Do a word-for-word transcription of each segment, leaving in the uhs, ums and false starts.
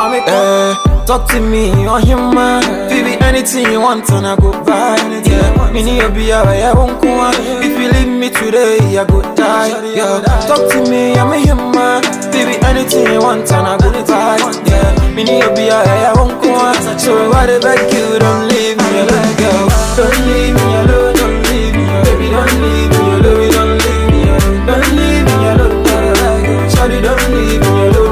Uh, talk to me, on him man. Baby, anything you want and I go buy. Yeah, me need be a way I won't go. If you leave me today, I go die. Yeah, talk to me, I'm a him man. Baby, anything you want and I go buy. Yeah, me need be a way I won't go. So why the beg you don't leave me alone, girl? Don't leave me alone, don't leave me alone. Baby, don't leave me alone, don't leave me alone. Don't leave me alone, girl. Shawty, don't leave me alone.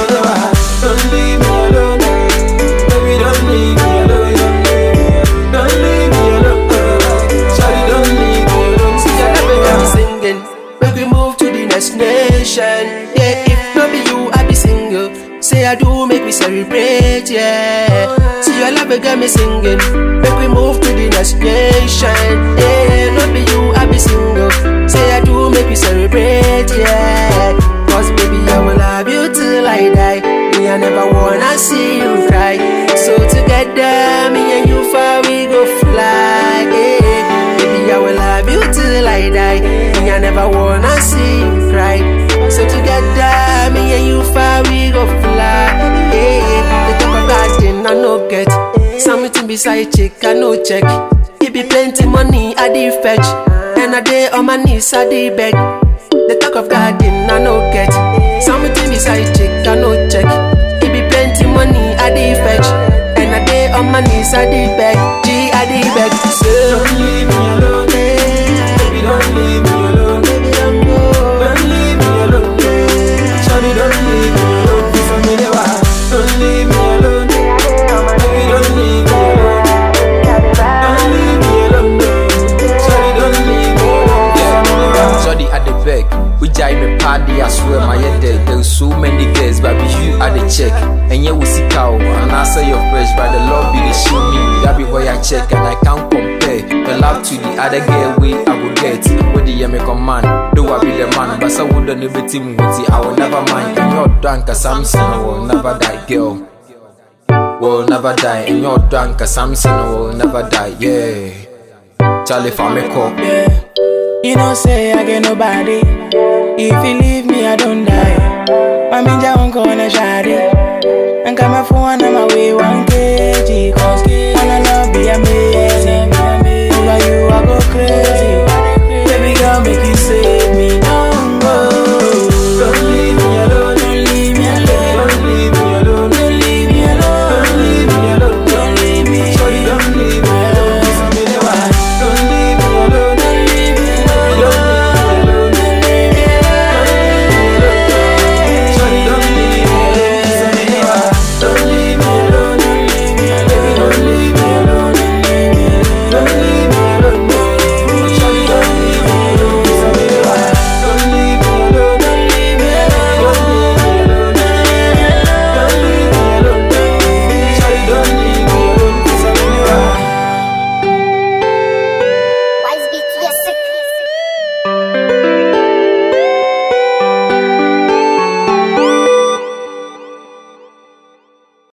Don't leave me alone, baby. Don't leave me alone. Don't leave me alone, shawty. Don't leave me alone. See, I never be singing. When we move to the next nation, yeah. If not be you, I be single. Say I do, make me celebrate, yeah. See, your love got me singing. When we move to the next nation, yeah. Not be you, I be single. Say I do, make me celebrate, yeah. Cause baby, I will love you till I die. I never wanna see you cry. So together, me and you far we go fly. Yeah. Baby, I will love you till I die. Me I never wanna see you cry. So together, me and you far we go fly. Yeah. The talk of garden, I no get. Something beside chick, I no check. It be plenty money, I dey fetch. And a day on my knees, I dey beg. The talk of garden, I no get. Something beside chick, I no check. Money I dey fetch, and a day on my knees I dey beg, G I dey beg. So don't leave me alone, baby. Don't leave me alone, baby. Don't go. Don't leave me alone, shawty. Don't leave me alone. For me, they were. Don't leave me alone, baby. Don't leave me alone. Don't leave me alone, shawty. Don't leave me alone. Yeah, shawty at the beg. We jai me party, I swear my head dead. There so many girls, but be you at the check. And yeah, we see cow, and I say you're fresh, but the love be the show me. That be why I check, and I can't compare the love to the other girl way I will get. With the American man, do I be the man? But I wouldn't even team with it, I will never mind. And you're drunk as Samson, I will never die, girl. Will never die, and you're drunk as Samson, I will never die, yeah. Charlie for me, call. Yeah. You know, say I get nobody. If you leave me, I don't die. My minja won't go on a shawty. And come my phone